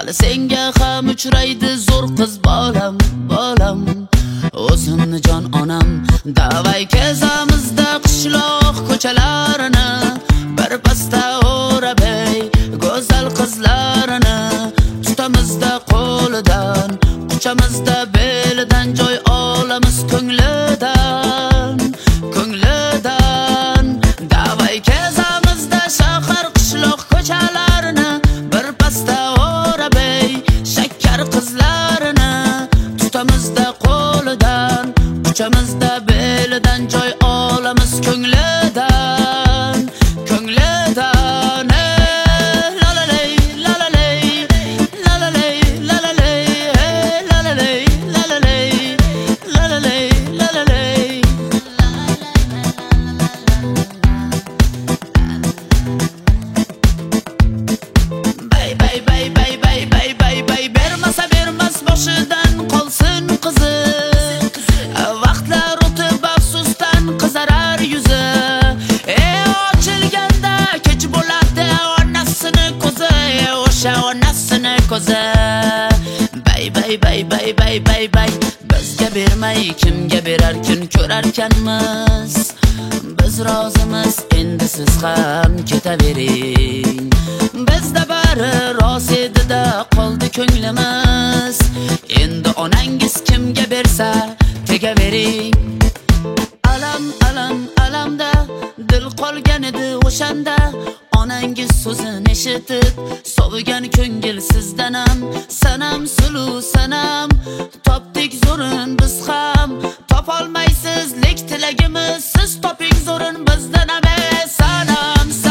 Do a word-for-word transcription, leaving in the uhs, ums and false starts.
hali senga ham uchraydi zo'r qiz bolam, bolam. O'zimni jon onam, davay kezamizda qishloq ko'chalarini, bir pasda o'rab ey go'zal qizlarini, tutamizda qo'lidan, quchamizda belidan, joy olamiz ko'nglidan, ko'nglidan. Davay kezamizda shahar qishloq ko'chalarini, bir pasda o'rab ey shakkar qizlarini, tutamizda qo'lidan, quchamizda belidan, joy olamiz ko'nglidan, ko'nglidan. La la lay, la la lay, la la lay, la la lay, la la lay, la la lay, la la lay, la la lay. Bay bay bay bay bay bay bay bay, bermasa bermas boshidan qolsin qizi. Vaqtlar o'tib afsusdan qizarar yuzi. Ey ochilganda kech bo'ladi onasini ko'zi, o'sha onasini ko'zi. Bay bay bay bay bay bay bay, bizga bermay kimga berar, kun ko'rarkanmiz. Biz rozimiz, endi siz ham ketavering. Bizda bari rost edi-da qoldi ko'nglimiz. Endi onangiz kimga bersa tegavering. Alam alam alamda dil qolgan edi o'shanda, onangiz so'zini eshitib sovigan ko'ngil sizdanam. Sanam sulu sanam, topdik zo'rin biz ham, topolmaysiz lek tilagimiz, siz toping zo'rin bizdan ham. Sanam